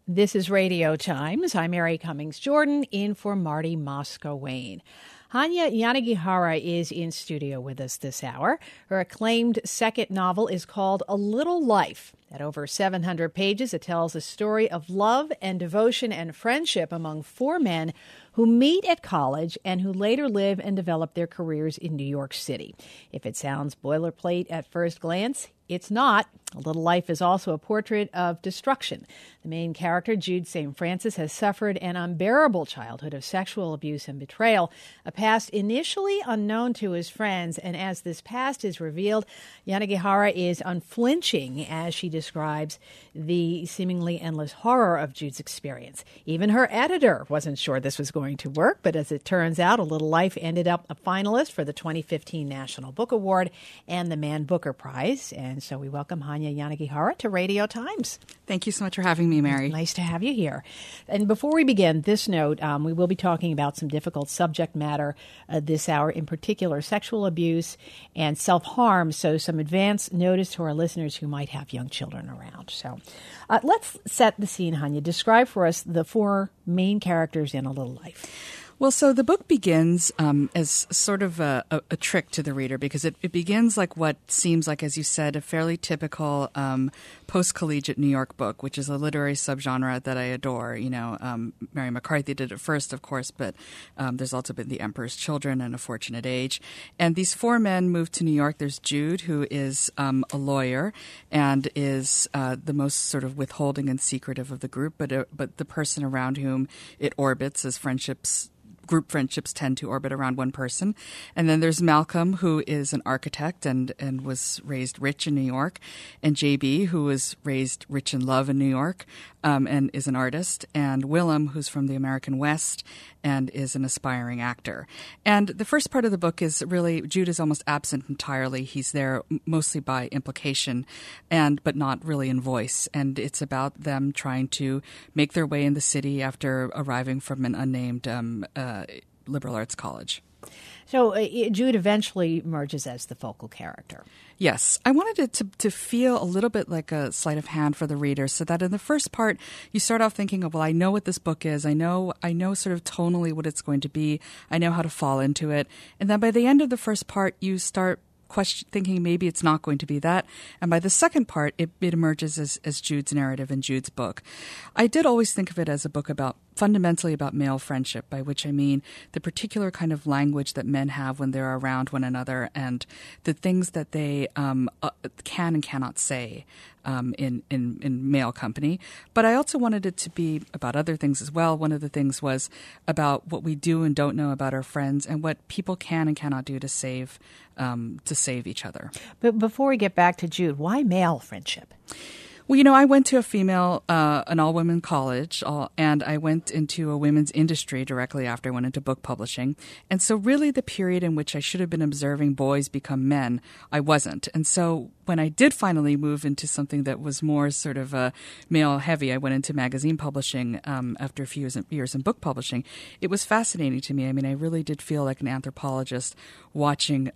This is Radio Times. I'm Mary Cummings Jordan, in for Marty Moscow-Wayne. Hanya Yanagihara is in studio with us this hour. Her acclaimed second novel is called A Little Life. At over 700 pages, it tells a story of love and devotion and friendship among four men who meet at college and who later live and develop their careers in New York City. If it sounds boilerplate at first glance, it's not. A Little Life is also a portrait of destruction. The main character, Jude St. Francis, has suffered an unbearable childhood of sexual abuse and betrayal, a past initially unknown to his friends. And as this past is revealed, Yanagihara is unflinching as she describes the seemingly endless horror of Jude's experience. Even her editor wasn't sure this was going to work, but as it turns out, A Little Life ended up a finalist for the 2015 National Book Award and the Man Booker Prize. And so we welcome Hanya Yanagihara to Radio Times. Thank you so much for having me, Mary. Nice to have you here. And before we begin, this note, we will be talking about some difficult subject matter this hour, in particular sexual abuse and self-harm. So some advance notice to our listeners who might have young children around. So let's set the scene, Hanya. Describe for us the four main characters in A Little Life. Well, so the book begins as sort of a trick to the reader because it begins like what seems like, as you said, a fairly typical post-collegiate New York book, which is a literary subgenre that I adore. You know, Mary McCarthy did it first, of course, but there's also been The Emperor's Children and A Fortunate Age. And these four men move to New York. There's Jude, who is a lawyer and is the most sort of withholding and secretive of the group, but the person around whom it orbits as group friendships tend to orbit around one person. And then there's Malcolm, who is an architect and was raised rich in New York, and JB, who was raised rich in love in New York and is an artist, and Willem, who's from the American West and is an aspiring actor. And the first part of the book is really, Jude is almost absent entirely. He's there mostly by implication, but not really in voice. And it's about them trying to make their way in the city after arriving from an unnamed liberal arts college. So Jude eventually emerges as the focal character. Yes. I wanted it to feel a little bit like a sleight of hand for the reader, so that in the first part, you start off thinking of, well, I know what this book is. I know sort of tonally what it's going to be. I know how to fall into it. And then by the end of the first part, you start thinking maybe it's not going to be that. And by the second part, it emerges as Jude's narrative and Jude's book. I did always think of it as a book fundamentally about male friendship, by which I mean the particular kind of language that men have when they're around one another and the things that they can and cannot say in male company. But I also wanted it to be about other things as well. One of the things was about what we do and don't know about our friends and what people can and cannot do to save each other. But before we get back to Jude, why male friendship? Well, you know, I went to an all-women college, and I went into a women's industry directly after I went into book publishing. And so really the period in which I should have been observing boys become men, I wasn't. And so when I did finally move into something that was more sort of male-heavy, I went into magazine publishing after a few years in book publishing. It was fascinating to me. I mean, I really did feel like an anthropologist watching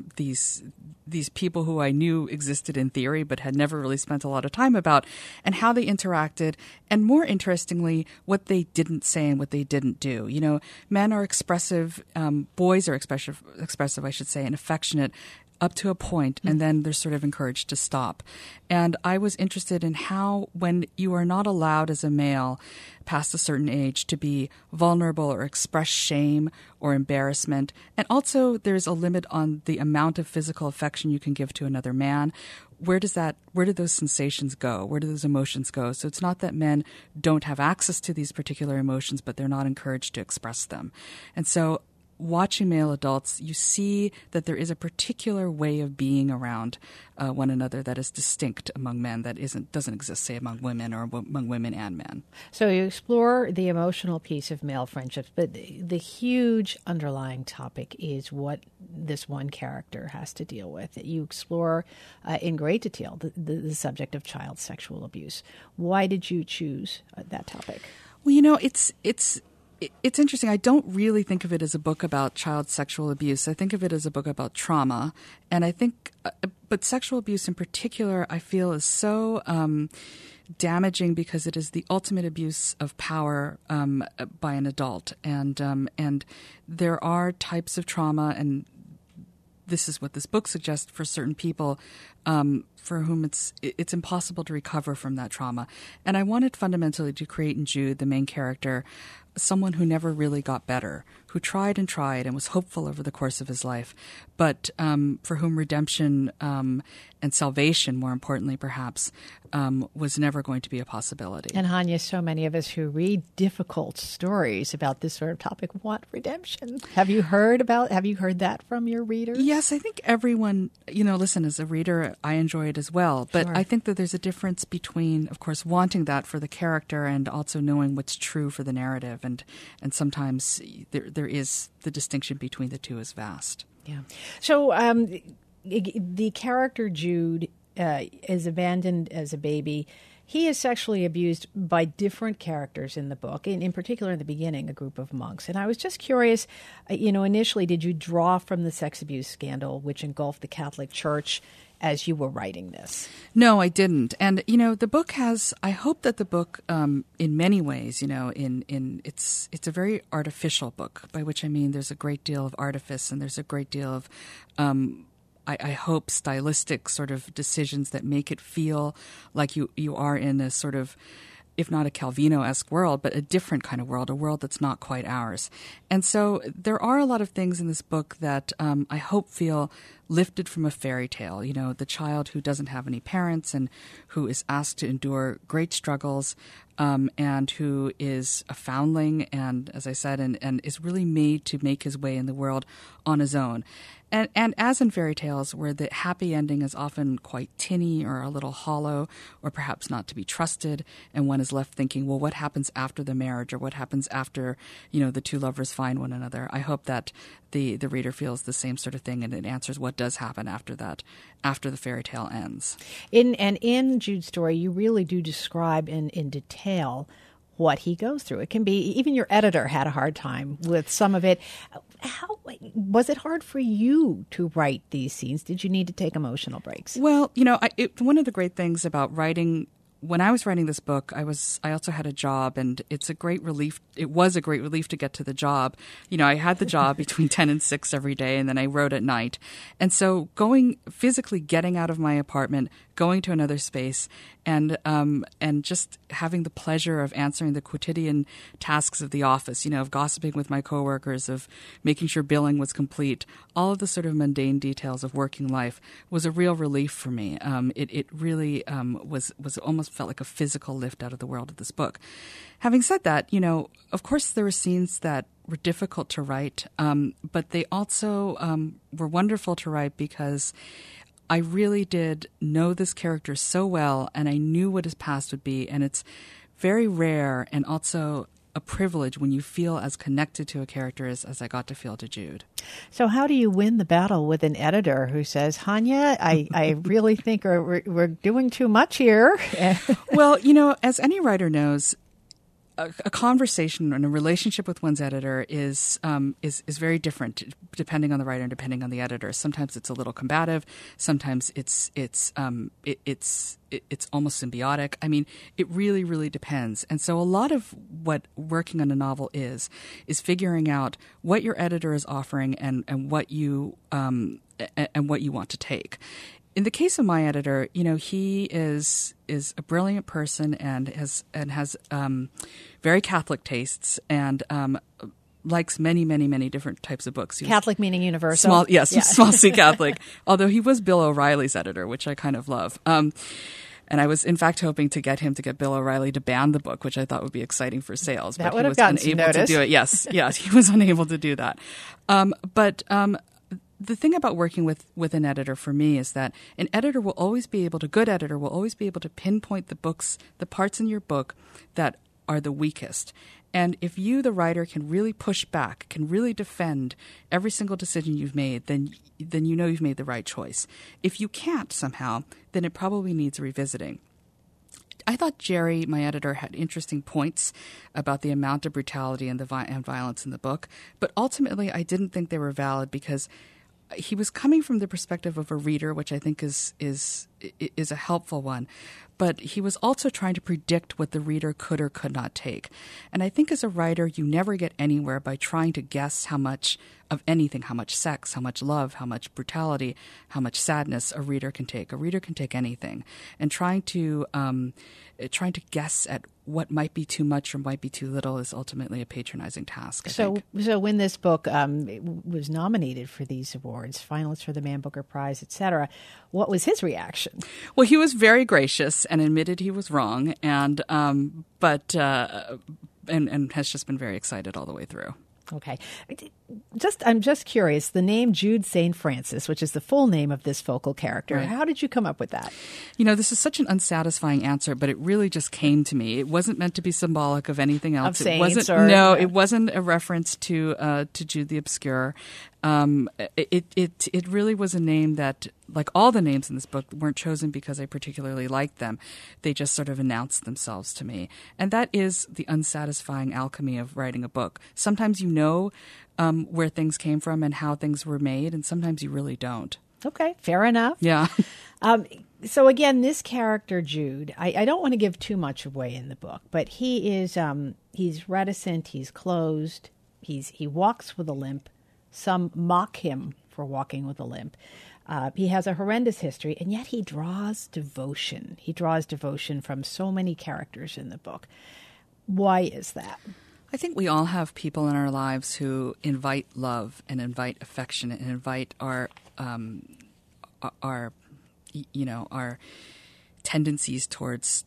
these people who I knew existed in theory but had never really spent a lot of time about, and how they interacted, and more interestingly, what they didn't say and what they didn't do. You know, men are expressive, boys are expressive, I should say, and affectionate up to a point, and then they're sort of encouraged to stop. And I was interested in how, when you are not allowed as a male past a certain age to be vulnerable or express shame or embarrassment, and also there's a limit on the amount of physical affection you can give to another man, where do those sensations go? Where do those emotions go? So it's not that men don't have access to these particular emotions, but they're not encouraged to express them. And so watching male adults, you see that there is a particular way of being around one another that is distinct among men that doesn't exist, say, among women or among women and men. So you explore the emotional piece of male friendships, but the huge underlying topic is what this one character has to deal with. You explore in great detail the subject of child sexual abuse. Why did you choose that topic? Well, you know, it's interesting. I don't really think of it as a book about child sexual abuse. I think of it as a book about trauma. And I think, but sexual abuse in particular, I feel is so damaging because it is the ultimate abuse of power by an adult, and there are types of trauma, and this is what this book suggests for certain people for whom it's impossible to recover from that trauma. And I wanted fundamentally to create in Jude, the main character, someone who never really got better, who tried and was hopeful over the course of his life, but for whom redemption and salvation, more importantly perhaps, was never going to be a possibility. And Hanya, so many of us who read difficult stories about this sort of topic want redemption. Have you heard that from your readers? Yes, I think everyone, listen, as a reader, I enjoy it as well. But Sure. I think that there's a difference between, of course, wanting that for the character and also knowing what's true for the narrative. And sometimes there is the distinction between the two is vast. Yeah. So the character Jude is abandoned as a baby. He is sexually abused by different characters in the book, and in particular in the beginning, a group of monks. And I was just curious, initially, did you draw from the sex abuse scandal which engulfed the Catholic Church as you were writing this? No, I didn't. And, the book has, I hope that the book, in many ways, it's a very artificial book, by which I mean there's a great deal of artifice and there's a great deal of, I hope, stylistic sort of decisions that make it feel like you are in a sort of, if not a Calvino-esque world, but a different kind of world, a world that's not quite ours. And so there are a lot of things in this book that I hope feel lifted from a fairy tale. The child who doesn't have any parents and who is asked to endure great struggles and who is a foundling and, as I said, and is really made to make his way in the world on his own. And as in fairy tales, where the happy ending is often quite tinny or a little hollow or perhaps not to be trusted, and one is left thinking, well, what happens after the marriage or what happens after, the two lovers find one another? I hope that the reader feels the same sort of thing and it answers what does happen after that, after the fairy tale ends. In Jude's story, you really do describe in detail what he goes through. It can be, even your editor had a hard time with some of it. How was it hard for you to write these scenes? Did you need to take emotional breaks? Well, one of the great things about writing, when I was writing this book, I also had a job, and it's a great relief. It was a great relief to get to the job. I had the job between 10 and 6 every day, and then I wrote at night. And so physically getting out of my apartment, going to another space, and just having the pleasure of answering the quotidian tasks of the office, of gossiping with my coworkers, of making sure billing was complete, all of the sort of mundane details of working life was a real relief for me. It really was almost felt like a physical lift out of the world of this book. Having said that, of course there were scenes that were difficult to write, but they also were wonderful to write because I really did know this character so well, and I knew what his past would be, and it's very rare and also a privilege when you feel as connected to a character as I got to feel to Jude. So how do you win the battle with an editor who says, Hanya, I really think we're doing too much here? Well, as any writer knows, a conversation and a relationship with one's editor is very different depending on the writer and depending on the editor. Sometimes it's a little combative. Sometimes it's almost symbiotic. I mean, it really, really depends. And so a lot of what working on a novel is figuring out what your editor is offering and what you want to take. In the case of my editor, he is a brilliant person and has very Catholic tastes and likes many, many, many different types of books. Catholic meaning universal. Small C Catholic. Although he was Bill O'Reilly's editor, which I kind of love. And I was, in fact, hoping to get Bill O'Reilly to ban the book, which I thought would be exciting for sales. That but would he have was gotten unable some notice. to do it. Yes, he was unable to do that. The thing about working with an editor for me is that an editor will always be able to pinpoint the parts in your book that are the weakest. And if you, the writer, can really push back, can really defend every single decision you've made, then you've made the right choice. If you can't somehow, then it probably needs revisiting. I thought Jerry, my editor, had interesting points about the amount of brutality and violence in the book, but ultimately I didn't think they were valid because he was coming from the perspective of a reader, which I think is is a helpful one. But he was also trying to predict what the reader could or could not take. And I think as a writer, you never get anywhere by trying to guess how much of anything, how much sex, how much love, how much brutality, how much sadness a reader can take. A reader can take anything. And trying to guess at what might be too much or might be too little is ultimately a patronizing task, I think. So when this book was nominated for these awards, finalists for the Man Booker Prize, etc., what was his reaction? Well, he was very gracious and admitted he was wrong, and has just been very excited all the way through. Okay. I'm just curious, the name Jude St. Francis, which is the full name of this focal character, right. How did you come up with that? This is such an unsatisfying answer, but it really just came to me. It wasn't meant to be symbolic of anything else. Of saints it wasn't a reference to Jude the Obscure. It really was a name that, like all the names in this book, weren't chosen because I particularly liked them. They just sort of announced themselves to me. And that is the unsatisfying alchemy of writing a book. Sometimes you know where things came from and how things were made, and sometimes you really don't. Okay, fair enough. Yeah. So again, this character, Jude, I don't want to give too much away in the book, but he is he's reticent, he's closed, he walks with a limp. Some mock him for walking with a limp. He has a horrendous history, and yet he draws devotion. He draws devotion from so many characters in the book. Why is that? I think we all have people in our lives who invite love and invite affection and invite our tendencies towards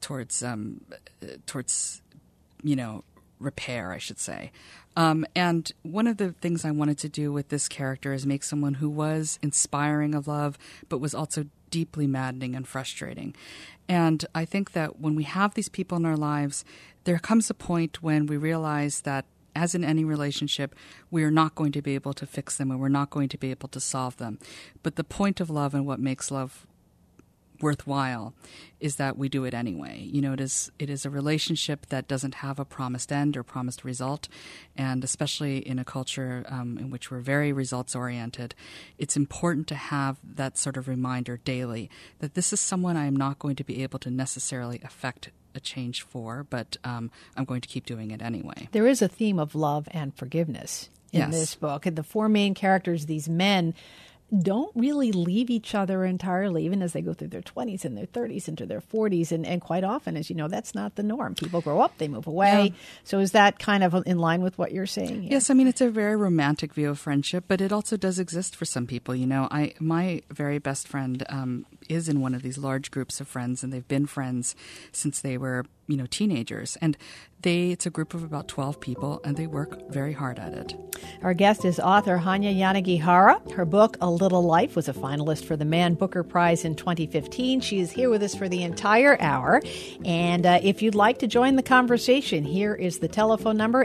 repair, I should say. And one of the things I wanted to do with this character is make someone who was inspiring of love, but was also deeply maddening and frustrating. And I think that when we have these people in our lives, there comes a point when we realize that, as in any relationship, we are not going to be able to fix them and we're not going to be able to solve them. But the point of love and what makes love worthwhile is that we do it anyway. It is a relationship that doesn't have a promised end or promised result, and especially in a culture in which we're very results oriented, it's important to have that sort of reminder daily that this is someone I am not going to be able to necessarily affect a change for, but I'm going to keep doing it anyway. There is a theme of love and forgiveness in this book, and the four main characters, these men, don't really leave each other entirely, even as they go through their 20s and their 30s into their 40s. And quite often, as you know, that's not the norm. People grow up, they move away. Yeah. So is that kind of in line with what you're saying here? Yes, I mean, it's a very romantic view of friendship, but it also does exist for some people. My very best friend is in one of these large groups of friends, and they've been friends since they were teenagers. And it's a group of about 12 people, and they work very hard at it. Our guest is author Hanya Yanagihara. Her book, A Little Life, was a finalist for the Man Booker Prize in 2015. She is here with us for the entire hour. And if you'd like to join the conversation, here is the telephone number,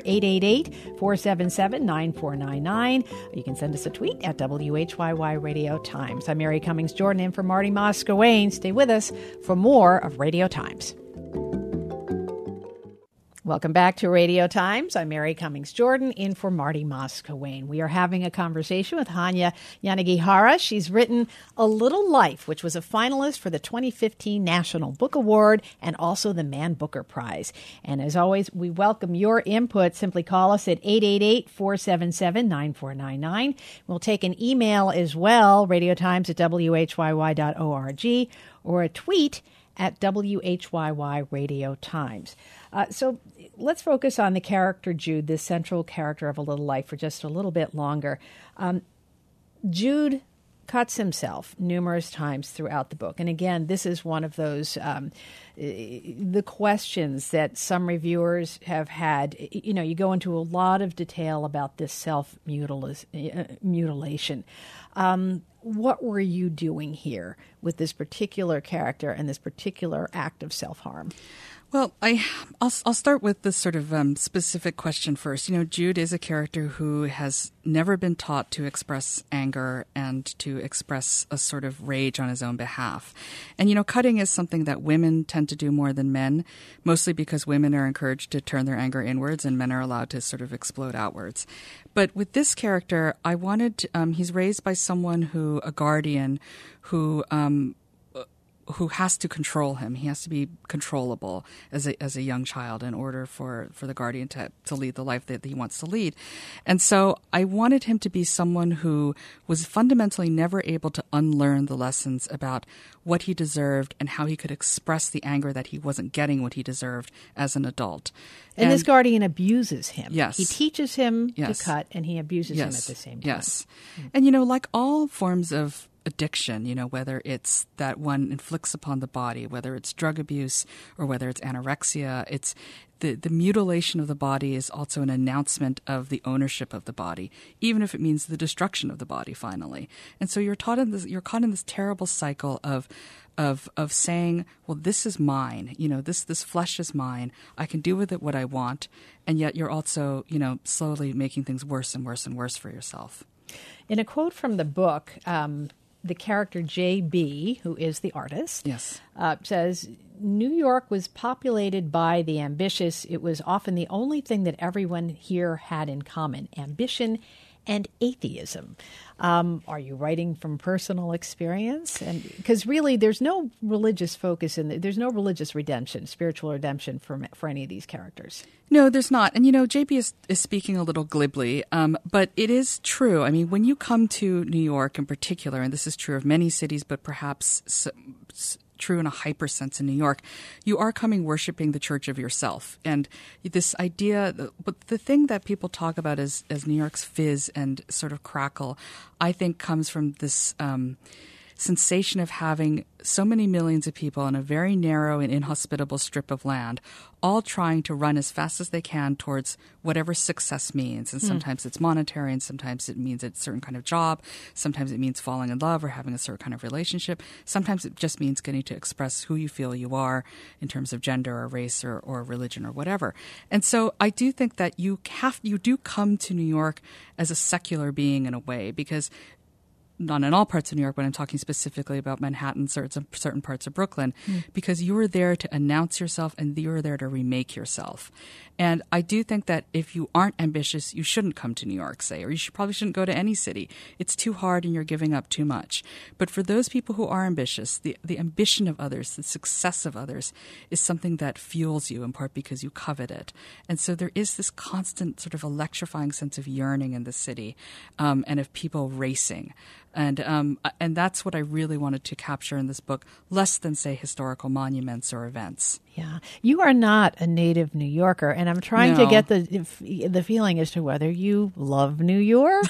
888-477-9499. You can send us a tweet at WHYY Radio Times. I'm Mary Cummings Jordan in for Marty Moscowain. Stay with us for more of Radio Times. Welcome back to Radio Times. I'm Mary Cummings Jordan in for Marty Moscowain. We are having a conversation with Hanya Yanagihara. She's written A Little Life, which was a finalist for the 2015 National Book Award and also the Man Booker Prize. And as always, we welcome your input. Simply call us at 888-477-9499. We'll take an email as well, radiotimes@whyy.org, or a tweet at WHYY Radio Times. So let's focus on the character Jude, this central character of A Little Life, for just a little bit longer. Jude cuts himself numerous times throughout the book. And again, this is one of those, the questions that some reviewers have had. You go into a lot of detail about this self-mutilation. What were you doing here with this particular character and this particular act of self-harm? Well, I'll start with this sort of specific question first. Jude is a character who has never been taught to express anger and to express a sort of rage on his own behalf. And, cutting is something that women tend to do more than men, mostly because women are encouraged to turn their anger inwards and men are allowed to sort of explode outwards. But with this character, I wanted, he's raised by someone a guardian who who has to control him. He has to be controllable as a young child in order for the guardian to lead the life that he wants to lead. And so I wanted him to be someone who was fundamentally never able to unlearn the lessons about what he deserved and how he could express the anger that he wasn't getting what he deserved as an adult. And this guardian abuses him. Yes. He teaches him Yes. to cut, and he abuses him at Yes. the same time. Yes. And, like all forms of addiction, whether it's that one inflicts upon the body, whether it's drug abuse or whether it's anorexia, it's the mutilation of the body is also an announcement of the ownership of the body, even if it means the destruction of the body finally. And so you're caught in this terrible cycle of saying, well, this is mine, this flesh is mine. I can do with it what I want. And yet you're also, slowly making things worse and worse and worse for yourself. In a quote from the book, the character J.B., who is the artist, Yes. Says, New York was populated by the ambitious. It was often the only thing that everyone here had in common, ambition and atheism. Are you writing from personal experience? And because really there's no religious focus there's no religious redemption, spiritual redemption for any of these characters. No, there's not. And, JB is speaking a little glibly, but it is true. I mean, when you come to New York in particular, and this is true of many cities, but perhaps true in a hyper sense in New York, you are coming worshiping the church of yourself. And this idea, but the thing that people talk about as New York's fizz and sort of crackle, I think comes from this sensation of having so many millions of people on a very narrow and inhospitable strip of land, all trying to run as fast as they can towards whatever success means. And sometimes it's monetary, and sometimes it means a certain kind of job. Sometimes it means falling in love or having a certain kind of relationship. Sometimes it just means getting to express who you feel you are in terms of gender or race or religion or whatever. And so I do think that you do come to New York as a secular being in a way, because not in all parts of New York, but I'm talking specifically about Manhattan, certain parts of Brooklyn, because you are there to announce yourself and you are there to remake yourself. And I do think that if you aren't ambitious, you shouldn't come to New York, say, or probably shouldn't go to any city. It's too hard and you're giving up too much. But for those people who are ambitious, the ambition of others, the success of others is something that fuels you in part because you covet it. And so there is this constant sort of electrifying sense of yearning in the city and of people racing. And that's what I really wanted to capture in this book, less than, say, historical monuments or events. Yeah. You are not a native New Yorker, and I'm trying to get the feeling as to whether you love New York.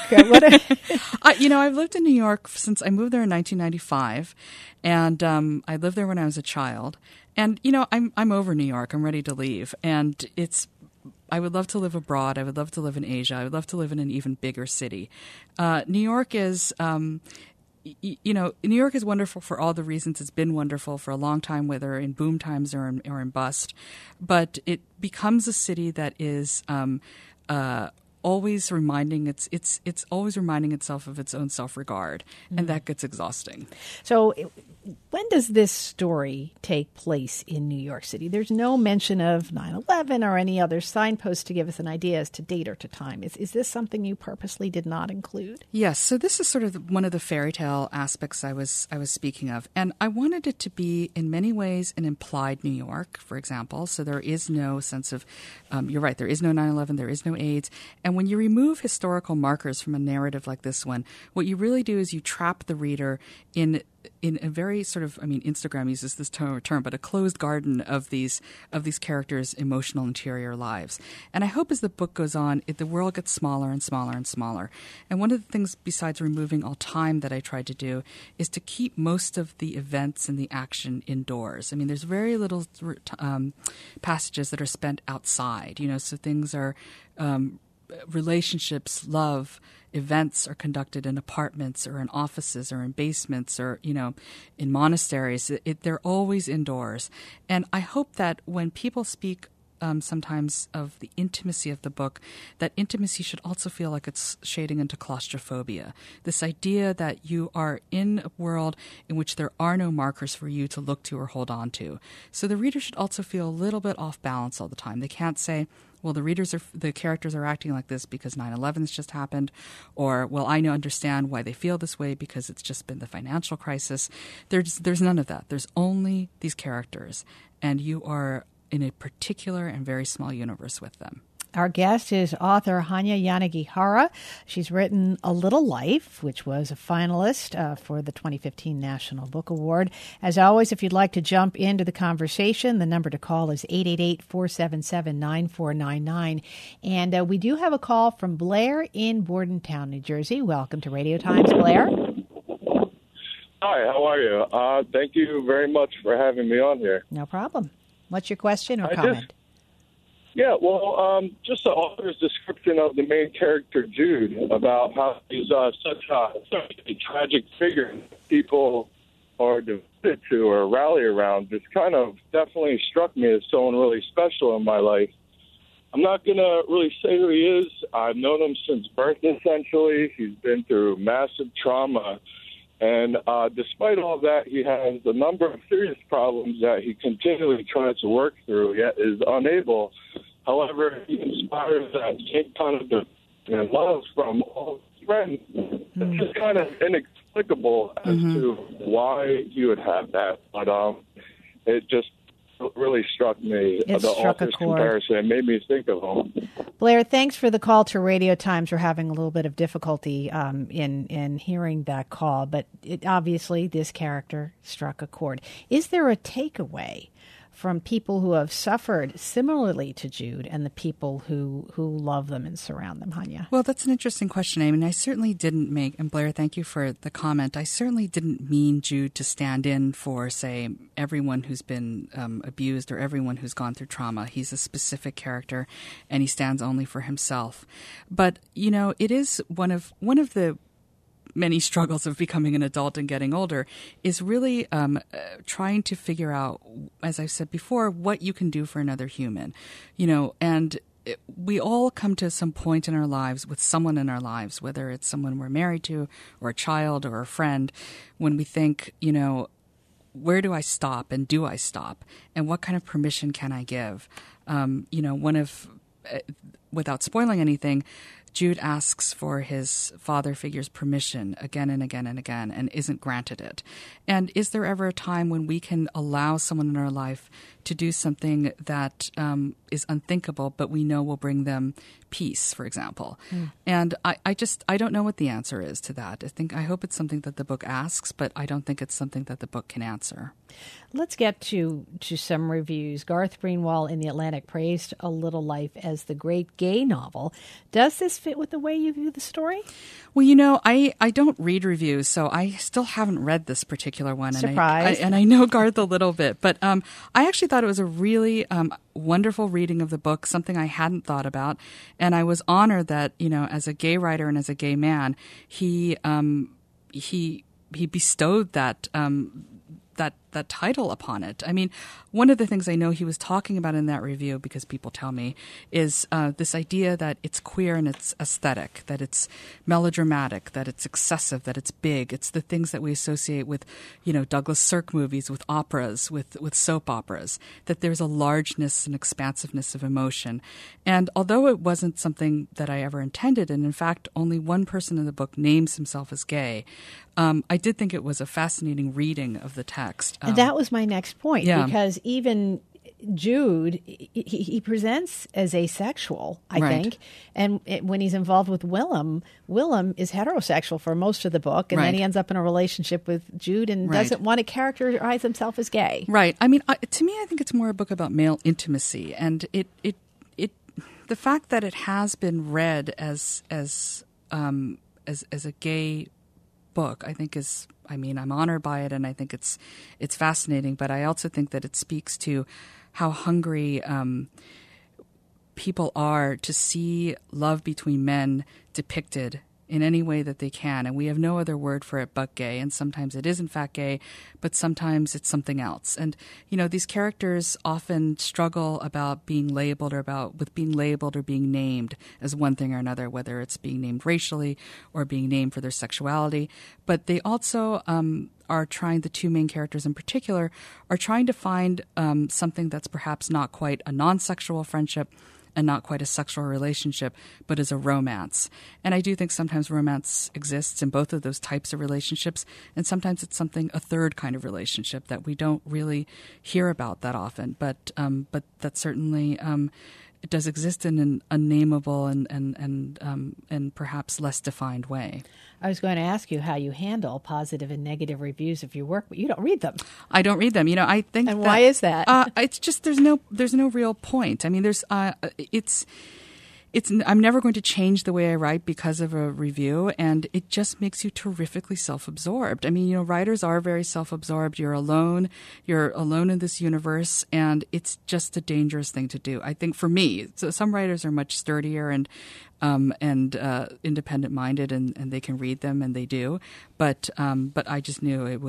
I've lived in New York since I moved there in 1995, and I lived there when I was a child. And, I'm over New York. I'm ready to leave. And I would love to live abroad. I would love to live in Asia. I would love to live in an even bigger city. New York is, New York is wonderful for all the reasons it's been wonderful for a long time, whether in boom times or in bust. But it becomes a city that is always reminding it's always reminding itself of its own self-regard, and that gets exhausting. So when does this story take place in New York City? There's no mention of 9/11 or any other signpost to give us an idea as to date or to time. Is this something you purposely did not include? Yes. So this is sort of one of the fairy tale aspects I was speaking of. And I wanted it to be in many ways an implied New York, for example. So there is no sense of, you're right, there is no 9/11, there is no AIDS. And when you remove historical markers from a narrative like this one, what you really do is you trap the reader in a very sort of, Instagram uses this term, but a closed garden of these characters' emotional interior lives. And I hope as the book goes on, the world gets smaller and smaller and smaller. And one of the things besides removing all time that I tried to do is to keep most of the events and the action indoors. There's very little passages that are spent outside, so things are relationships, love, events are conducted in apartments or in offices or in basements or, in monasteries. They're always indoors. And I hope that when people speak sometimes of the intimacy of the book, that intimacy should also feel like it's shading into claustrophobia. This idea that you are in a world in which there are no markers for you to look to or hold on to. So the reader should also feel a little bit off balance all the time. They can't say, well, the characters are acting like this because 9/11's just happened, or, well, I understand why they feel this way because it's just been the financial crisis. There's none of that. There's only these characters, and you are in a particular and very small universe with them. Our guest is author Hanya Yanagihara. She's written A Little Life, which was a finalist for the 2015 National Book Award. As always, if you'd like to jump into the conversation, the number to call is 888-477-9499. And we do have a call from Blair in Bordentown, New Jersey. Welcome to Radio Times, Blair. Hi, how are you? Thank you very much for having me on here. No problem. What's your question or comment? Just the author's description of the main character, Jude, about how he's such a tragic figure people are devoted to or rally around, just kind of definitely struck me as someone really special in my life. I'm not going to really say who he is. I've known him since birth, essentially. He's been through massive trauma. And despite all that, he has a number of serious problems that he continually tries to work through, yet is unable. However, he inspires that same kind of love from all his friends. It's just kind of inexplicable as to why he would have that. But it just really struck me, the author's comparison. It made me think of him. Blair, thanks for the call to Radio Times. We're having a little bit of difficulty in hearing that call, but obviously this character struck a chord. Is there a takeaway from people who have suffered similarly to Jude and the people who love them and surround them, Hanya? Well, that's an interesting question. I mean, I certainly didn't and Blair, thank you for the comment. I certainly didn't mean Jude to stand in for, say, everyone who's been abused or everyone who's gone through trauma. He's a specific character, and he stands only for himself. But, it is one of the many struggles of becoming an adult and getting older is really trying to figure out, as I've said before, what you can do for another human, and we all come to some point in our lives with someone in our lives, whether it's someone we're married to or a child or a friend, when we think, where do I stop and do I stop? And what kind of permission can I give? Without spoiling anything, Jude asks for his father figure's permission again and again and again and isn't granted it. And is there ever a time when we can allow someone in our life to do something that is unthinkable, but we know will bring them peace, for example? And I don't know what the answer is to that. I hope it's something that the book asks, but I don't think it's something that the book can answer. Let's get to some reviews. Garth Greenwald in The Atlantic praised A Little Life as the great gay novel. Does this fit with the way you view the story? Well, I don't read reviews, so I still haven't read this particular one. Surprise. And I know Garth a little bit, but I actually thought it was a really wonderful reading of the book, something I hadn't thought about. And I was honored that, as a gay writer and as a gay man, he bestowed that title upon it. I mean, one of the things I know he was talking about in that review, because people tell me, is this idea that it's queer and it's aesthetic, that it's melodramatic, that it's excessive, that it's big. It's the things that we associate with, Douglas Sirk movies, with operas, with soap operas, that there's a largeness and expansiveness of emotion. And although it wasn't something that I ever intended, and in fact, only one person in the book names himself as gay, I did think it was a fascinating reading of the text. And that was my next point, because even Jude, he presents as asexual, I think. And when he's involved with Willem is heterosexual for most of the book. And then he ends up in a relationship with Jude and doesn't want to characterize himself as gay. Right. I mean, to me, I think it's more a book about male intimacy. And the fact that it has been read as a gay book, I think I'm honored by it, and I think it's fascinating. But I also think that it speaks to how hungry people are to see love between men depicted in any way that they can. And we have no other word for it but gay. And sometimes it is in fact gay, but sometimes it's something else. And, these characters often struggle about being labeled with being labeled or being named as one thing or another, whether it's being named racially or being named for their sexuality. But they also are trying, the two main characters in particular, are trying to find something that's perhaps not quite a non-sexual friendship and not quite a sexual relationship, but as a romance. And I do think sometimes romance exists in both of those types of relationships, and sometimes it's a third kind of relationship that we don't really hear about that often. But that certainly it does exist in an unnameable and perhaps less defined way. I was going to ask you how you handle positive and negative reviews of your work, but you don't read them. I don't read them. I think. And why is that? It's just there's no real point. I mean, I'm never going to change the way I write because of a review, and it just makes you terrifically self-absorbed. I mean, writers are very self-absorbed. You're alone in this universe, and it's just a dangerous thing to do. I think for me, so some writers are much sturdier and independent-minded, and they can read them, and they do. But I just knew it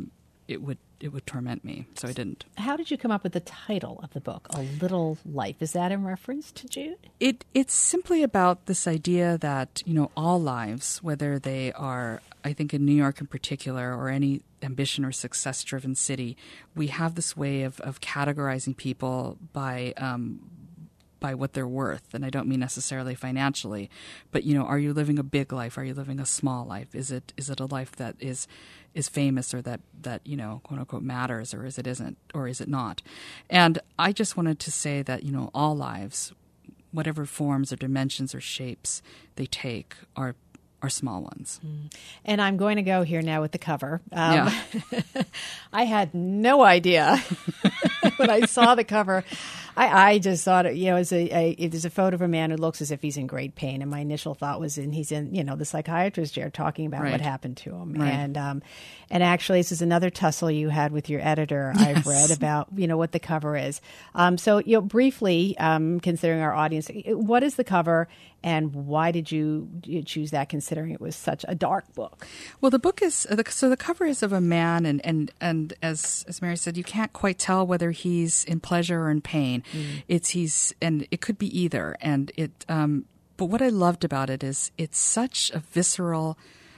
would torment me, so I didn't. How did you come up with the title of the book, A Little Life? Is that in reference to Jude? It's simply about this idea that, all lives, whether they are, I think in New York in particular, or any ambition or success-driven city, we have this way of categorizing people by what they're worth. And I don't mean necessarily financially, but, are you living a big life? Are you living a small life? Is it a life that is famous, or that quote unquote matters, or is it isn't, or is it not? And I just wanted to say that, all lives, whatever forms or dimensions or shapes they take, are small ones. And I'm going to go here now with the cover. I had no idea when I saw the cover. I just thought, there's a photo of a man who looks as if he's in great pain, and my initial thought was he's in the psychiatrist's chair talking about what happened to him. Right. And actually, this is another tussle you had with your editor. Yes. I've read about what the cover is. So briefly, considering our audience, what is the cover, and why did you choose that, considering it was such a dark book? Well, the book is the cover is of a man, and as Mary said, you can't quite tell whether he's in pleasure or in pain. And it could be either. And but what I loved about it is it's such a visceral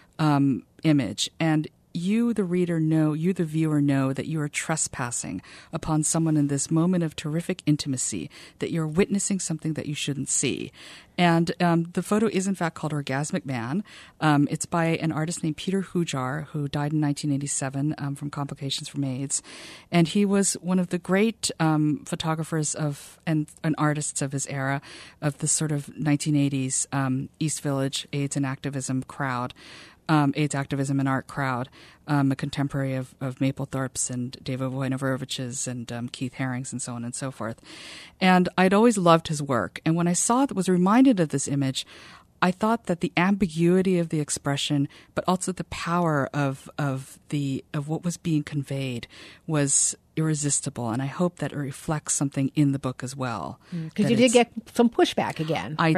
image, and you, the reader, you, the viewer, know that you are trespassing upon someone in this moment of terrific intimacy, that you're witnessing something that you shouldn't see. And the photo is, in fact, called Orgasmic Man. It's by an artist named Peter Hujar, who died in 1987 from complications from AIDS. And he was one of the great photographers and artists of his era, of the sort of 1980s East Village AIDS and activism crowd. AIDS activism and art crowd, a contemporary of Mapplethorpe's and David Wojnarowicz's and Keith Haring's and so on and so forth. And I'd always loved his work. And when I was reminded of this image, I thought that the ambiguity of the expression, but also the power of what was being conveyed, was irresistible, and I hope that it reflects something in the book as well. Because you did get some pushback again. I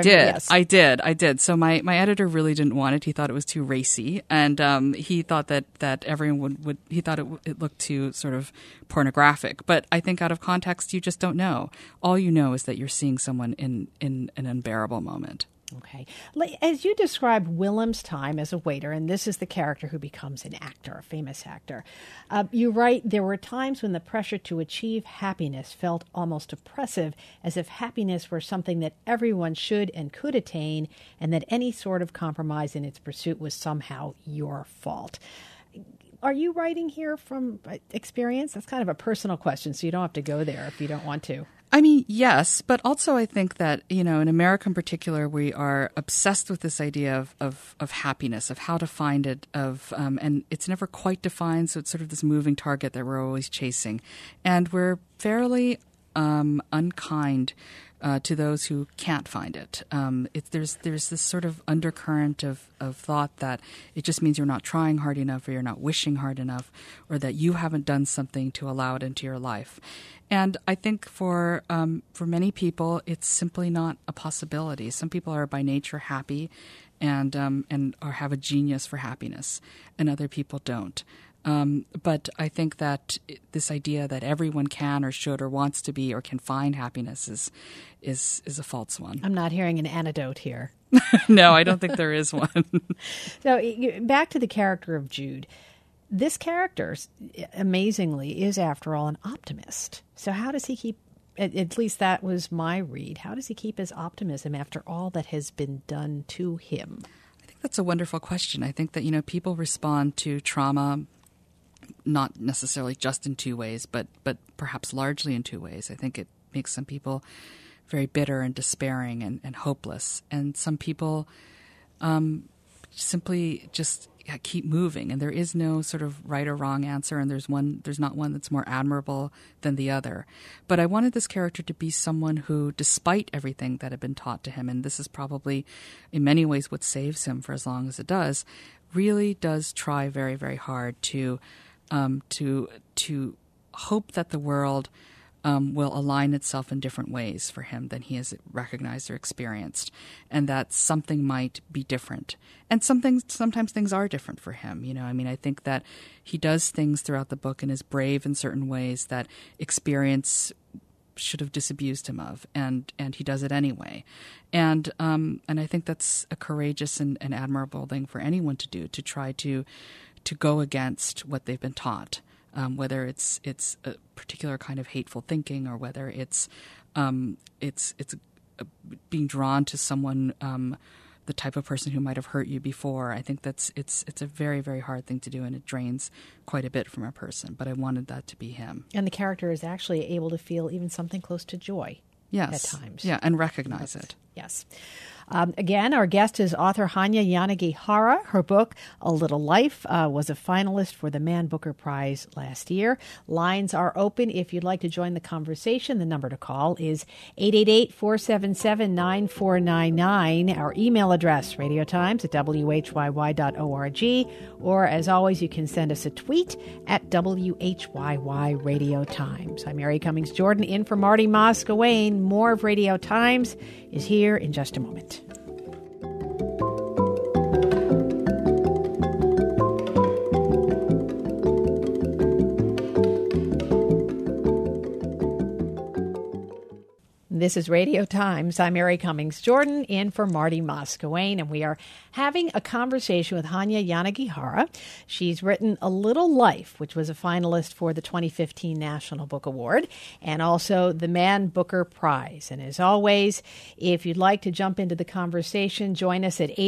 did. So my editor really didn't want it. He thought it was too racy, and he thought that everyone would. He thought it looked too sort of pornographic. But I think out of context, you just don't know. All you know is that you're seeing someone in an unbearable moment. Okay. As you described Willem's time as a waiter, and this is the character who becomes an actor, a famous actor, you write, there were times when the pressure to achieve happiness felt almost oppressive, as if happiness were something that everyone should and could attain, and that any sort of compromise in its pursuit was somehow your fault. Are you writing here from experience? That's kind of a personal question, so you don't have to go there if you don't want to. I mean, yes, but also I think that, in America in particular, we are obsessed with this idea of happiness, of how to find it, and it's never quite defined, so it's sort of this moving target that we're always chasing. And we're fairly unkind to those who can't find it. There's this sort of undercurrent of thought that it just means you're not trying hard enough, or you're not wishing hard enough, or that you haven't done something to allow it into your life. And I think for many people, it's simply not a possibility. Some people are by nature happy and have a genius for happiness, and other people don't. But I think that this idea that everyone can or should or wants to be or can find happiness is a false one. I'm not hearing an antidote here. No, I don't think there is one. So back to the character of Jude. This character, amazingly, is, after all, an optimist. So how does he keep, at least that was my read, how does he keep his optimism after all that has been done to him? I think that's a wonderful question. I think that, people respond to trauma not necessarily just in two ways, but perhaps largely in two ways. I think it makes some people very bitter and despairing and hopeless. And some people simply just keep moving. And there is no sort of right or wrong answer, and there's not one that's more admirable than the other. But I wanted this character to be someone who, despite everything that had been taught to him, and this is probably in many ways what saves him for as long as it does, really does try very, very hard to hope that the world will align itself in different ways for him than he has recognized or experienced, and that something might be different. And sometimes things are different for him. I think that he does things throughout the book and is brave in certain ways that experience should have disabused him of, and he does it anyway. And I think that's a courageous and admirable thing for anyone to do, to try to go against what they've been taught, whether it's a particular kind of hateful thinking, or whether it's being drawn to someone, the type of person who might have hurt you before. I think it's a very, very hard thing to do, and it drains quite a bit from a person. But I wanted that to be him. And the character is actually able to feel even something close to joy. Yes. At times. Yeah, and recognize it. Yes. Again, our guest is author Hanya Yanagihara. Her book, A Little Life, was a finalist for the Man Booker Prize last year. Lines are open if you'd like to join the conversation. The number to call is 888-477-9499. Our email address, radiotimes@whyy.org. Or, as always, you can send us a tweet at WHYY Radio Times. I'm Mary Cummings Jordan, in for Marty Moscawain. More of Radio Times is here in just a moment. This is Radio Times. I'm Mary Cummings Jordan, in for Marty Moscawain, and we are having a conversation with Hanya Yanagihara. She's written A Little Life, which was a finalist for the 2015 National Book Award, and also the Man Booker Prize. And as always, if you'd like to jump into the conversation, join us at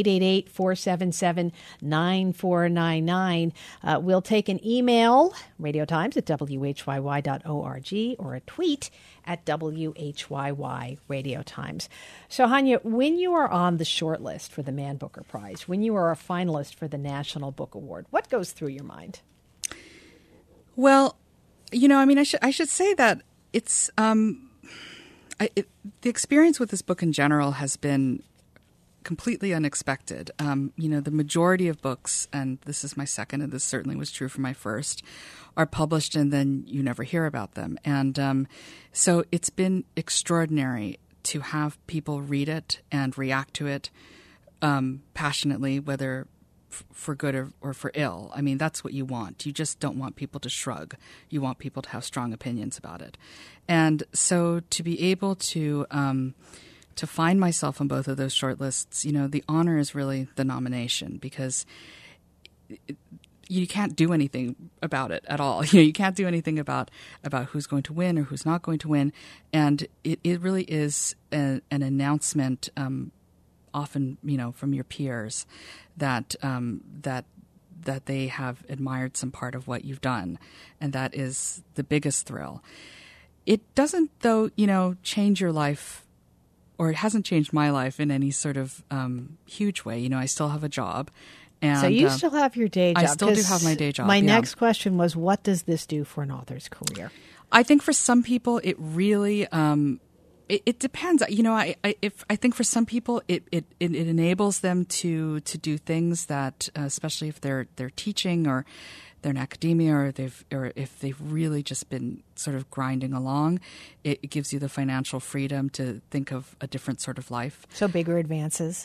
888-477-9499. We'll take an email, radiotimes@whyy.org, or a tweet at WHYY Radio Times. So, Hanya, when you are on the short list for the Man Booker Prize, when you are a finalist for the National Book Award, what goes through your mind? Well, I should say that it's the experience with this book in general has been completely unexpected. The majority of books, and this is my second, and this certainly was true for my first, are published and then you never hear about them. And so it's been extraordinary to have people read it and react to it passionately, whether for good or for ill. I mean, that's what you want. You just don't want people to shrug. You want people to have strong opinions about it. And so to be able to find myself on both of those shortlists, the honor is really the nomination, because you can't do anything about it at all. You can't do anything about who's going to win or who's not going to win. And it really is an announcement, often, from your peers that they have admired some part of what you've done. And that is the biggest thrill. It doesn't, though, change your life, or it hasn't changed my life in any sort of huge way. I still have a job. And, so you still have your day job. I still do have my day job. My next question was, what does this do for an author's career? I think for some people it really It depends. I think for some people it enables them to do things that, especially if they're teaching or they're in academia or if they've really just been sort of grinding along, it gives you the financial freedom to think of a different sort of life. So bigger advances.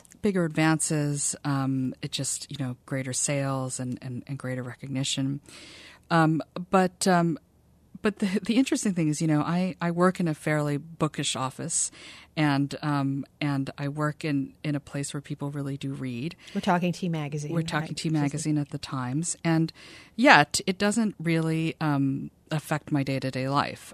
It just, greater sales and greater recognition. But the interesting thing is, I work in a fairly bookish office, and I work in a place where people really do read. We're talking T Magazine. We're talking T Magazine at the Times, and yet it doesn't really affect my day-to-day life.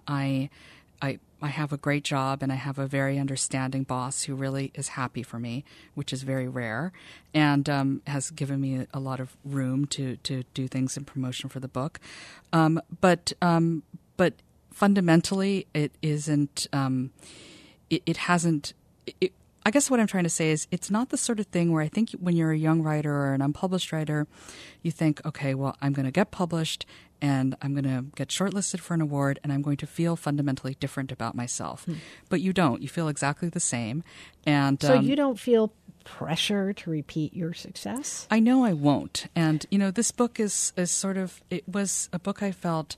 I have a great job, and I have a very understanding boss who really is happy for me, which is very rare, and has given me a lot of room to do things in promotion for the book. But fundamentally, it isn't. It hasn't. I guess what I'm trying to say is it's not the sort of thing where I think when you're a young writer or an unpublished writer, you think, okay, well, I'm going to get published and I'm going to get shortlisted for an award and I'm going to feel fundamentally different about myself. But you don't. You feel exactly the same. And so you don't feel pressure to repeat your success? I know I won't. And, this book is sort of, it was a book I felt,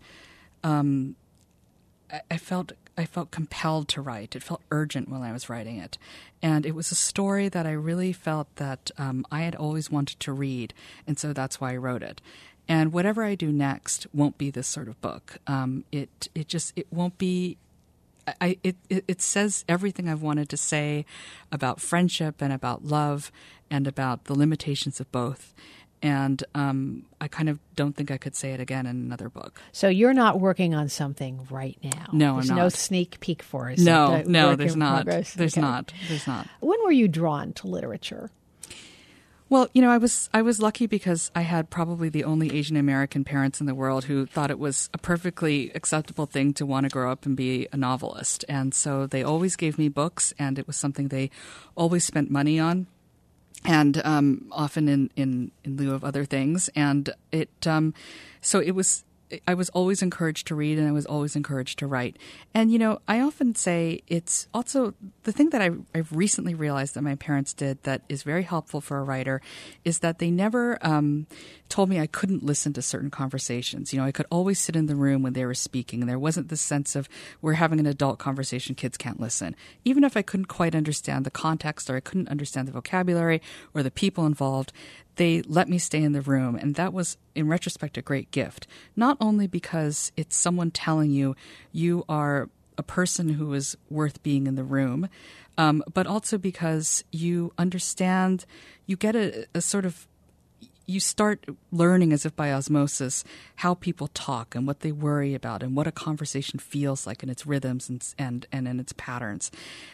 I felt compelled to write. It felt urgent when I was writing it. And it was a story that I really felt that I had always wanted to read. And so that's why I wrote it. And whatever I do next won't be this sort of book. It won't be. It says everything I've wanted to say about friendship and about love and about the limitations of both. And I kind of don't think I could say it again in another book. So you're not working on something right now? No, There's I'm not. No sneak peek for us? No, there's not. There's not. When were you drawn to literature? Well, I was lucky because I had probably the only Asian American parents in the world who thought it was a perfectly acceptable thing to want to grow up and be a novelist. And so they always gave me books, and it was something they always spent money on. And often in lieu of other things, and I was always encouraged to read, and I was always encouraged to write. And I often say it's also the thing that I've recently realized that my parents did that is very helpful for a writer is that they never told me I couldn't listen to certain conversations. I could always sit in the room when they were speaking, and there wasn't this sense of we're having an adult conversation, kids can't listen. Even if I couldn't quite understand the context or I couldn't understand the vocabulary or the people involved, they let me stay in the room. And that was, in retrospect, a great gift. Not only because it's someone telling you you are a person who is worth being in the room, but also because you understand, you get a sort of, you start learning as if by osmosis how people talk and what they worry about and what a conversation feels like in its rhythms and in its patterns.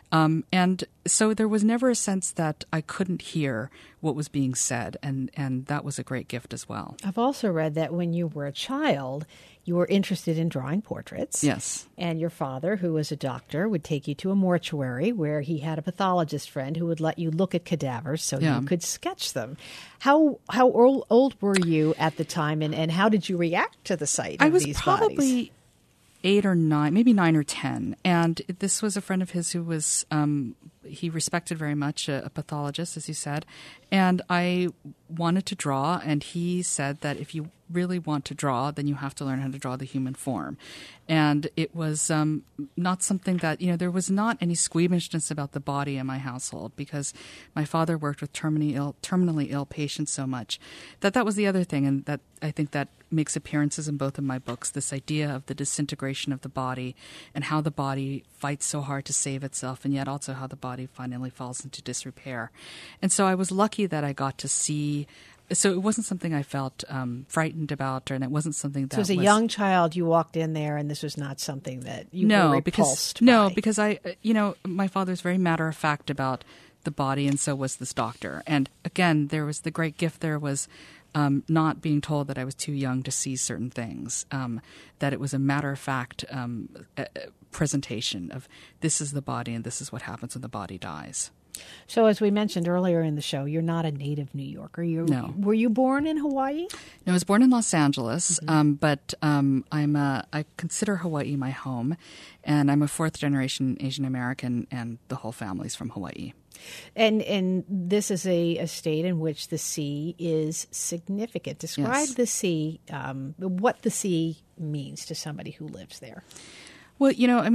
And so there was never a sense that I couldn't hear what was being said, and that was a great gift as well. I've also read that when you were a child, you were interested in drawing portraits. Yes. And your father, who was a doctor, would take you to a mortuary where he had a pathologist friend who would let you look at cadavers so you could sketch them. How old were you at the time, and how did you react to the sight of these bodies? I was probably 8 or 9, maybe 9 or 10. And this was a friend of his who was, he respected very much, a pathologist, as you said. And I wanted to draw, and he said that if you really want to draw, then you have to learn how to draw the human form. And it was not something that, there was not any squeamishness about the body in my household because my father worked with terminally ill patients so much that was the other thing. And that I think that makes appearances in both of my books, this idea of the disintegration of the body and how the body fights so hard to save itself, and yet also how the body finally falls into disrepair. And so I was lucky that I got to see. So it wasn't something I felt frightened about, and it wasn't something that. So as a young child, you walked in there, and this was not something that you were repulsed by. Because my father's very matter of fact about the body, and so was this doctor. And again, there was the great gift. There was not being told that I was too young to see certain things. That it was a matter of fact presentation of this is the body, and this is what happens when the body dies. So, as we mentioned earlier in the show, you're not a native New Yorker. No. Were you born in Hawaii? No, I was born in Los Angeles, but I consider Hawaii my home, and I'm a fourth-generation Asian American, and the whole family's from Hawaii. And this is a state in which the sea is significant. Describe the sea, what the sea means to somebody who lives there. Well,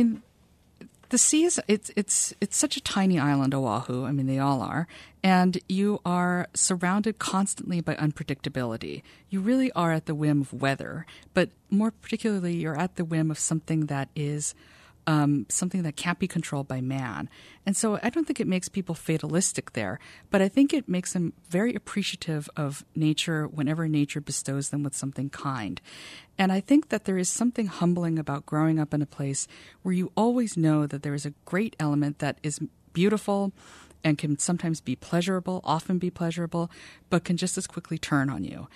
the sea is it's such a tiny island, Oahu. I mean, they all are, and you are surrounded constantly by unpredictability. You really are at the whim of weather, but more particularly, you're at the whim of something that is something that can't be controlled by man. And so I don't think it makes people fatalistic there, but I think it makes them very appreciative of nature whenever nature bestows them with something kind. And I think that there is something humbling about growing up in a place where you always know that there is a great element that is beautiful and can sometimes be pleasurable, often be pleasurable, but can just as quickly turn on you.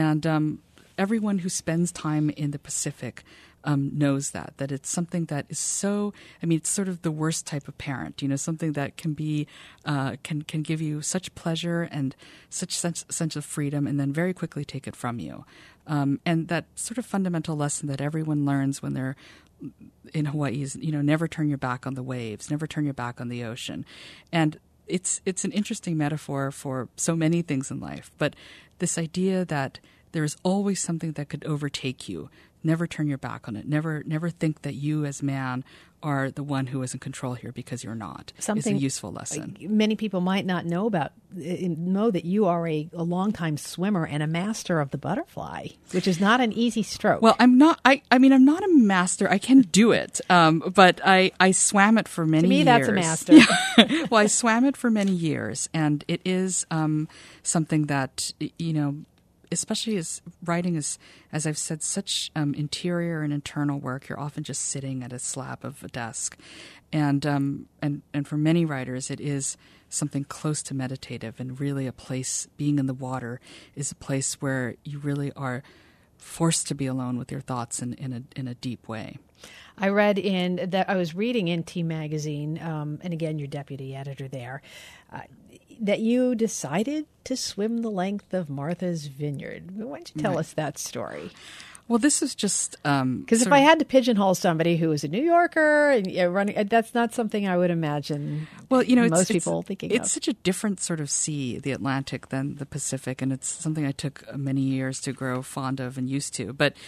And everyone who spends time in the Pacific knows that it's something that is so, it's sort of the worst type of parent, something that can be, can give you such pleasure and such sense of freedom and then very quickly take it from you. And that sort of fundamental lesson that everyone learns when they're in Hawaii is, never turn your back on the waves, never turn your back on the ocean. And it's an interesting metaphor for so many things in life, but this idea that there is always something that could overtake you. Never turn your back on it. Never think that you as man are the one who is in control here, because you're not. Something it's a useful lesson. Many people might not know that you are a longtime swimmer and a master of the butterfly, which is not an easy stroke. Well, I'm not. I'm not a master. I can do it, but I swam it for many years. To me, that's a master. Well, I swam it for many years, and it is something that especially as writing is, as I've said, such interior and internal work. You're often just sitting at a slab of a desk, and for many writers, it is something close to meditative, and really a place. Being in the water is a place where you really are forced to be alone with your thoughts in a deep way. I was reading in T Magazine, and again, your deputy editor there, that you decided to swim the length of Martha's Vineyard. Why don't you tell us that story? Well, this is just because if I had to pigeonhole somebody who is a New Yorker and running, that's not something I would imagine. Well, most people thinking it's such a different sort of sea, the Atlantic, than the Pacific, and it's something I took many years to grow fond of and used to. But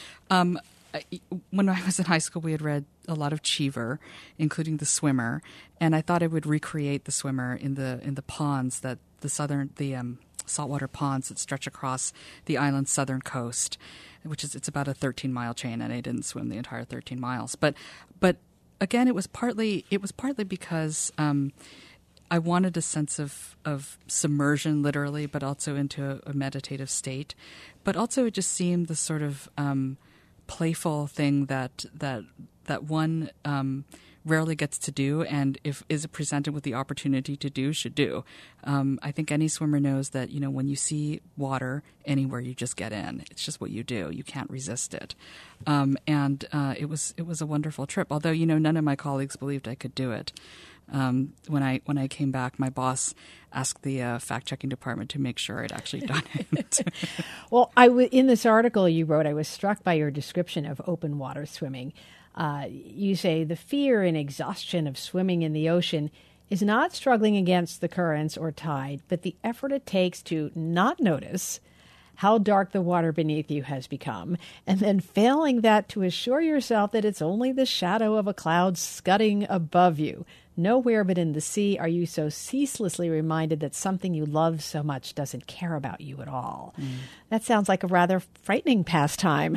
when I was in high school, we had read a lot of Cheever, including The Swimmer, and I thought I would recreate The Swimmer in the ponds that the saltwater ponds that stretch across the island's southern coast, it's about a 13-mile chain, and I didn't swim the entire 13 miles. But again, it was partly because I wanted a sense of submersion, literally, but also into a meditative state. But also, it just seemed the sort of playful thing that one rarely gets to do, and if is presented with the opportunity to do, should do. I think any swimmer knows that when you see water anywhere, you just get in. It's just what you do. You can't resist it. And it was a wonderful trip. Although none of my colleagues believed I could do it. When I came back, my boss asked the fact-checking department to make sure I'd actually done it. Well, in this article you wrote, I was struck by your description of open water swimming. You say the fear and exhaustion of swimming in the ocean is not struggling against the currents or tide, but the effort it takes to not notice how dark the water beneath you has become, and then failing that to assure yourself that it's only the shadow of a cloud scudding above you. Nowhere but in the sea are you so ceaselessly reminded that something you love so much doesn't care about you at all. That sounds like a rather frightening pastime.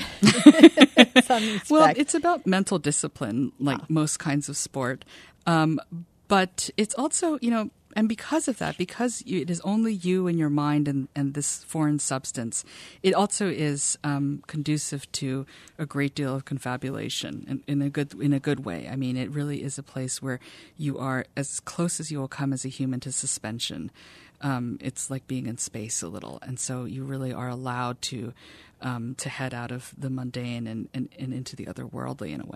Well, it's about mental discipline, like most kinds of sport. But it's also, and because of that, because it is only you and your mind and this foreign substance, it also is conducive to a great deal of confabulation in a good way. I mean, it really is a place where you are as close as you will come as a human to suspension. It's like being in space a little, and so you really are allowed to head out of the mundane and into the otherworldly in a way.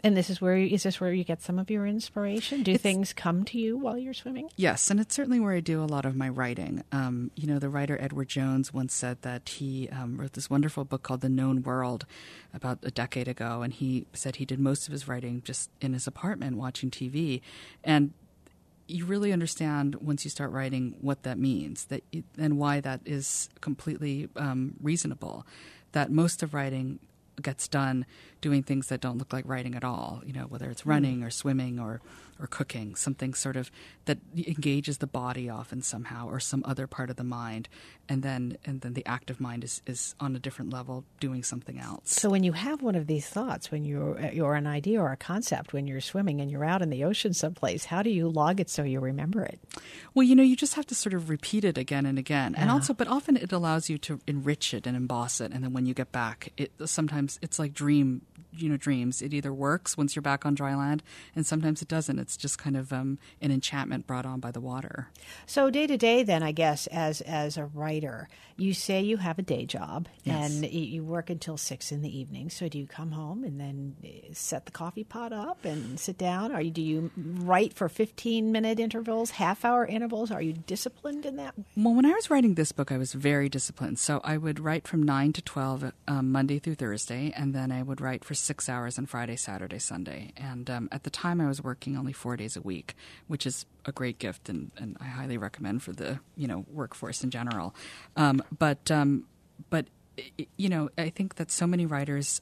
And is this where you get some of your inspiration? Do things come to you while you're swimming? Yes, and it's certainly where I do a lot of my writing. The writer Edward Jones once said that he wrote this wonderful book called The Known World about a decade ago, and he said he did most of his writing just in his apartment watching TV. And you really understand once you start writing what that means, and why that is completely reasonable, that most of writing gets done doing things that don't look like writing at all, whether it's running or swimming or cooking, something sort of that engages the body often somehow or some other part of the mind. And then the active mind is on a different level doing something else. So when you have one of these thoughts, when you're an idea or a concept, when you're swimming and you're out in the ocean someplace, how do you log it so you remember it? Well, you just have to sort of repeat it again and again. And also, but often it allows you to enrich it and emboss it. And then when you get back, sometimes it's like dreams. It either works once you're back on dry land, and sometimes it doesn't. It's just kind of an enchantment brought on by the water. So day to day, then, I guess, as a writer, you say you have a day job, yes, and you work until 6 in the evening. So do you come home and then set the coffee pot up and sit down? Do you write for 15-minute intervals, half-hour intervals? Are you disciplined in that way? Well, when I was writing this book, I was very disciplined. So I would write from 9 to 12 Monday through Thursday, and then I would write for 6 hours on Friday, Saturday, Sunday. And at the time, I was working only 4 days a week, which is a great gift, and I highly recommend for the workforce in general. But I think that so many writers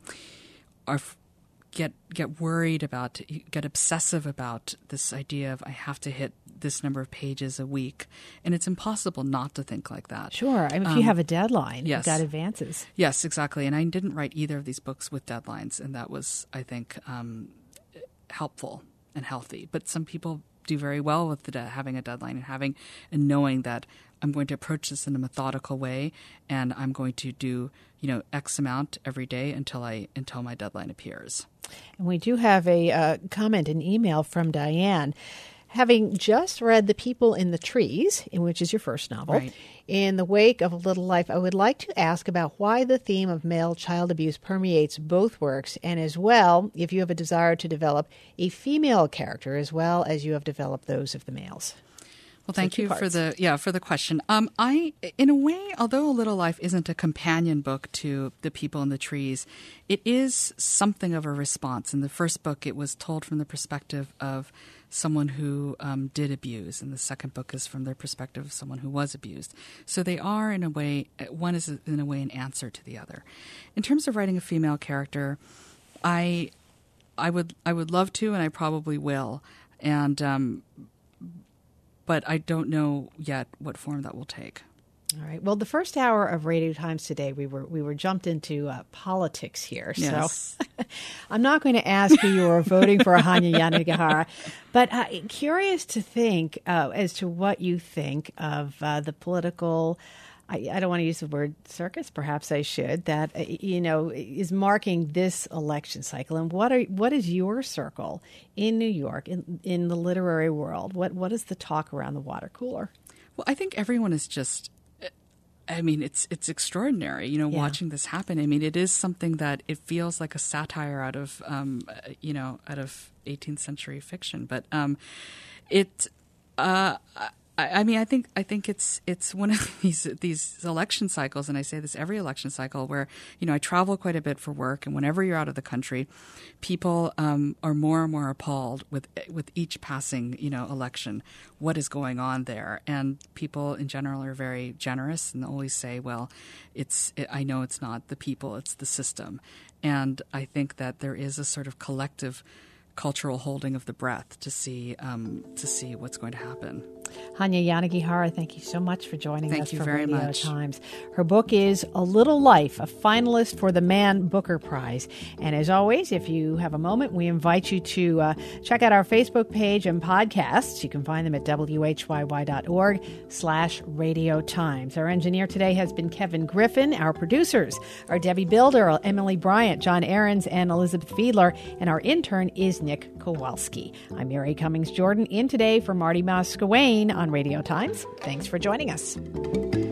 get worried about, get obsessive about this idea of I have to hit this number of pages a week, and it's impossible not to think like that. Sure. I mean, if you have a deadline, yes, you've got advances. Yes, exactly. And I didn't write either of these books with deadlines, and that was, I think, helpful and healthy. But some people do very well with having a deadline and knowing that I'm going to approach this in a methodical way, and I'm going to do X amount every day until my deadline appears. And we do have a comment, an email from Diane. Having just read The People in the Trees, which is your first novel, right, in the wake of A Little Life, I would like to ask about why the theme of male child abuse permeates both works, and as well, if you have a desire to develop a female character as well as you have developed those of the males. Well, thank you for the question. I, in a way, although A Little Life isn't a companion book to The People in the Trees, it is something of a response. In the first book, it was told from the perspective of someone who did abuse, and the second book is from the perspective of someone who was abused. So they are, in a way, one is in a way an answer to the other. In terms of writing a female character, I would love to, and I probably will, but I don't know yet what form that will take. All right. Well, the first hour of Radio Times today, we were jumped into politics here. Yes. So I'm not going to ask who you are voting for, Hanya Yanagihara, but curious to think as to what you think of the political. I don't want to use the word circus. Perhaps I should. That is marking this election cycle. And what is your circle in New York in the literary world? What is the talk around the water cooler? Well, I think everyone is just. I mean, it's extraordinary, watching this happen. I mean, it is something that it feels like a satire out of 18th century fiction. But I think it's one of these election cycles, and I say this every election cycle, where I travel quite a bit for work, and whenever you're out of the country, people are more and more appalled with each passing election, what is going on there, and people in general are very generous and always say, well, I know it's not the people, it's the system, and I think that there is a sort of collective cultural holding of the breath to see what's going to happen. Hanya Yanagihara, thank you so much for joining us for very Radio much. Times. Her book is A Little Life, a finalist for the Man Booker Prize. And as always, if you have a moment, we invite you to check out our Facebook page and podcasts. You can find them at whyy.org/Radio Times. Our engineer today has been Kevin Griffin. Our producers are Debbie Builder, Emily Bryant, John Ahrens, and Elizabeth Fiedler. And our intern is Nick Kowalski. I'm Mary Cummings Jordan, in today for Marty Moscawain on Radio Times. Thanks for joining us.